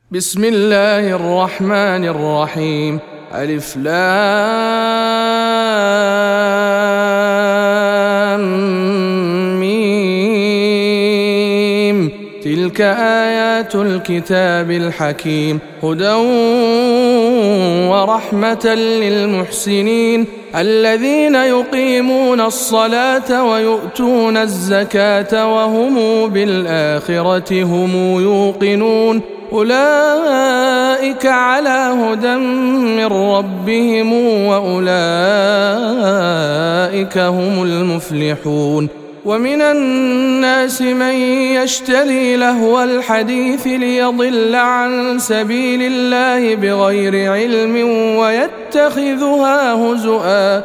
بسم الله الرحمن الرحيم. ألف لام ميم. تلك آيات الكتاب الحكيم، هدى ورحمة للمحسنين الذين يقيمون الصلاة ويؤتون الزكاة وهم بالآخرة هم يوقنون. أولئك على هدى من ربهم وأولئك هم المفلحون. ومن الناس من يشتري لهو الحديث ليضل عن سبيل الله بغير علم ويتخذها هزؤا،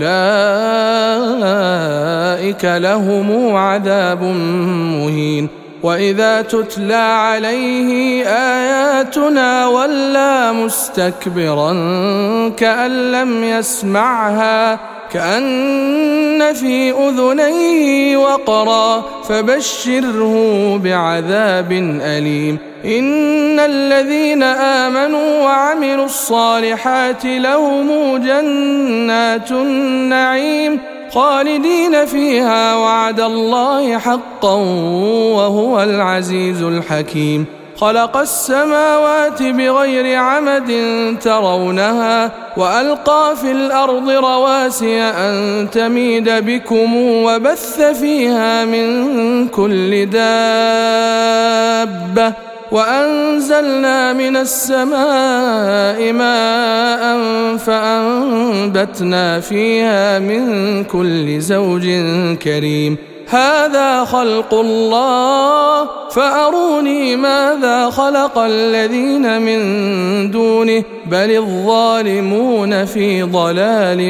أولئك لهم عذاب مهين. وإذا تتلى عليه آياتنا ولى مستكبرا كأن لم يسمعها كأن في أذنيه وقرا، فبشره بعذاب أليم. إن الذين آمنوا وعملوا الصالحات لهم جنات النعيم خالدين فيها وعد الله حقا وهو العزيز الحكيم. خلق السماوات بغير عمد ترونها وألقى في الأرض رواسي أن تميد بكم وبث فيها من كل دابة وأنزلنا من السماء ماء فأنبتنا فيها من كل زوج كريم. هذا خلق الله فأروني ماذا خلق الذين من دونه بل الظالمون في ضلال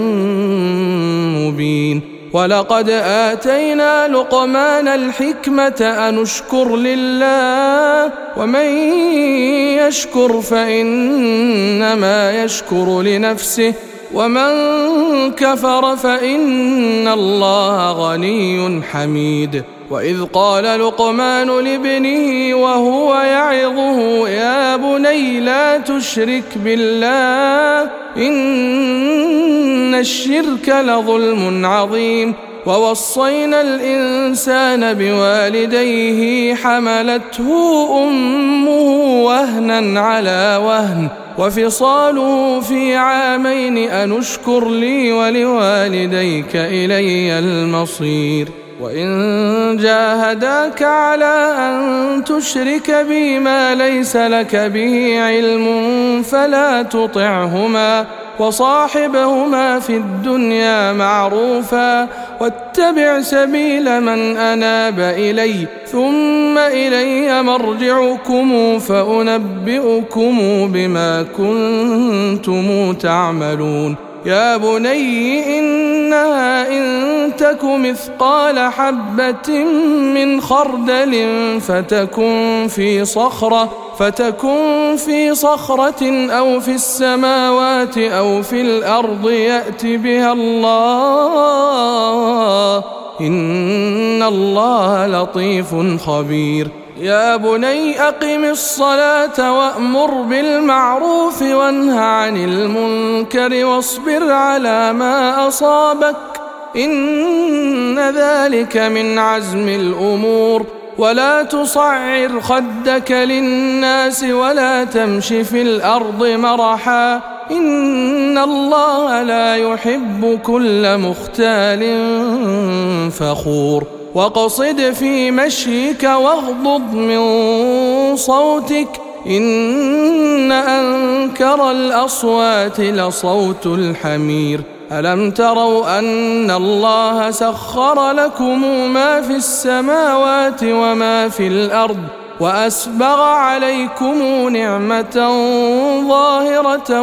مبين. ولقد آتينا لقمان الحكمة أن اشكر لله ومن يشكر فإنما يشكر لنفسه ومن كفر فإن الله غني حميد. وإذ قال لقمان لابنه وهو يعظه يا بني لا تشرك بالله إن الشرك لظلم عظيم. ووصينا الإنسان بوالديه حملته أمه وهنا على وهن وفصاله في عامين أن اشكر لي ولوالديك إلي المصير. وإن جاهداك على أن تشرك بي ما ليس لك به علم فلا تطعهما وصاحبهما في الدنيا معروفا واتبع سبيل من أناب إلي ثم إلي مرجعكم فأنبئكم بما كنتم تعملون. يا بني إنها إن تك مثقال حبة من خردل فتكن في صخرة أو في السماوات أو في الأرض يأت بها الله إن الله لطيف خبير. يا بني أقم الصلاة وأمر بالمعروف وانه عن المنكر واصبر على ما أصابك إن ذلك من عزم الأمور. ولا تصعر خدك للناس ولا تمش في الأرض مرحا إن الله لا يحب كل مختال فخور. وقصد في مشيك واغضض من صوتك إن أنكر الأصوات لصوت الحمير. ألم تروا أن الله سخر لكم ما في السماوات وما في الأرض وأسبغ عليكم نعمة ظاهرة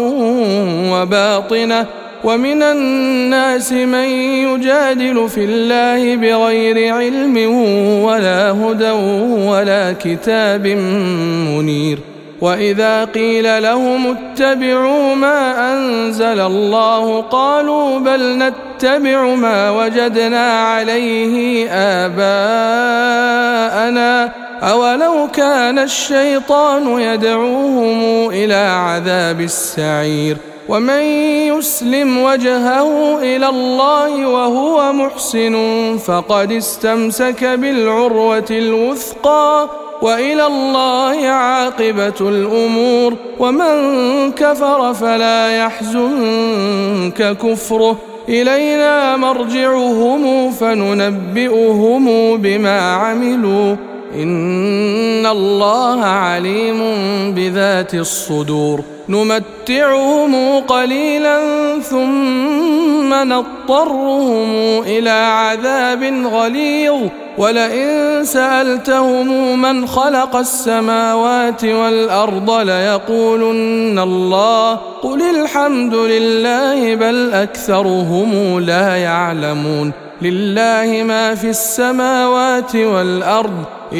وباطنة ومن الناس من يجادل في الله بغير علم ولا هدى ولا كتاب منير. وإذا قيل لهم اتبعوا ما أنزل الله قالوا بل نتبع ما وجدنا عليه آباءنا أولو كان الشيطان يدعوهم إلى عذاب السعير ومن يسلم وجهه إلى الله وهو محسن فقد استمسك بالعروة الوثقى وإلى الله عاقبة الأمور ومن كفر فلا يحزنك كفره إلينا مرجعهم فننبئهم بما عملوا إن الله عليم بذات الصدور نمتعهم قليلا ثم نضطرهم إلى عذاب غليظ ولئن سألتهم من خلق السماوات والأرض ليقولن الله قل الحمد لله بل أكثرهم لا يعلمون لله ما في السماوات والأرض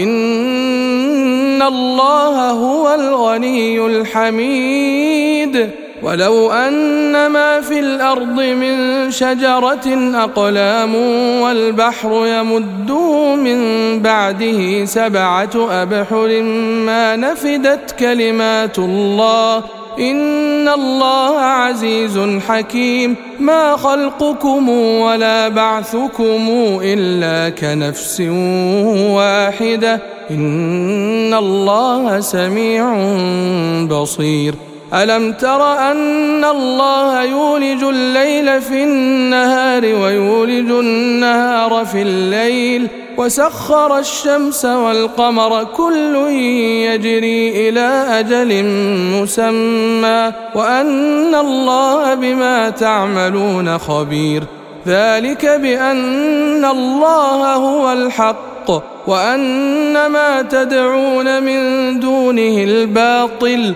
إن الله هو الغني الحميد ولو أن ما في الأرض من شجرة أقلام والبحر يمده من بعده 7 أبحر ما نفدت كلمات الله إن الله عزيز حكيم ما خلقكم ولا بعثكم إلا كنفس واحدة إن الله سميع بصير ألم تر أن الله يولج الليل في النهار ويولج النهار في الليل وسخر الشمس والقمر كل يجري إلى أجل مسمى وأن الله بما تعملون خبير ذلك بأن الله هو الحق وأن ما تدعون من دونه الباطل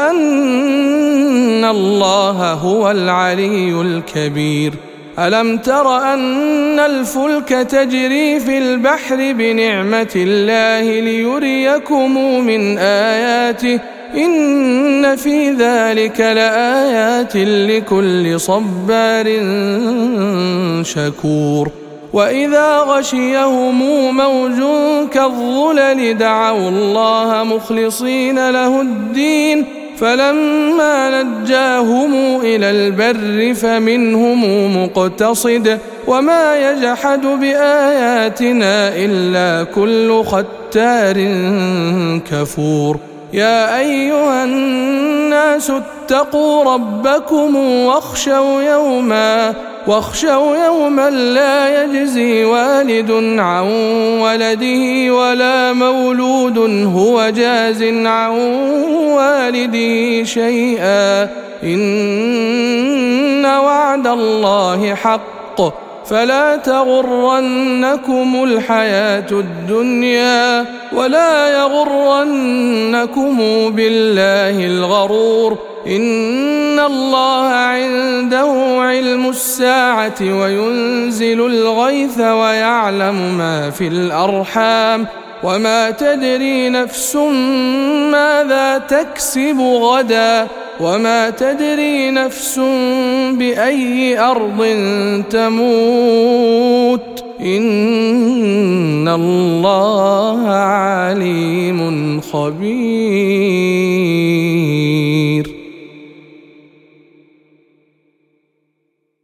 وأن الله هو العلي الكبير ألم تر أن الفلك تجري في البحر بنعمة الله ليريكم من آياته إن في ذلك لآيات لكل صبار شكور وإذا غشيهم موج كالظلل دعوا الله مخلصين له الدين فلما نجاهم إلى البر فمنهم مقتصد وما يجحد بآياتنا إلا كل ختار كفور يا أيها الناس اتقوا ربكم واخشوا يوما لا يجزي والد عن ولده ولا مولود هو جاز عن والده شيئا إن وعد الله حق فلا تغرنكم الحياة الدنيا ولا يغرنكم بالله الغرور إن الله عنده علم الساعة وينزل الغيث ويعلم ما في الأرحام وما تدري نفس ماذا تكسب غدا وما تدري نفس بأي أرض تموت إن الله عليم خبير.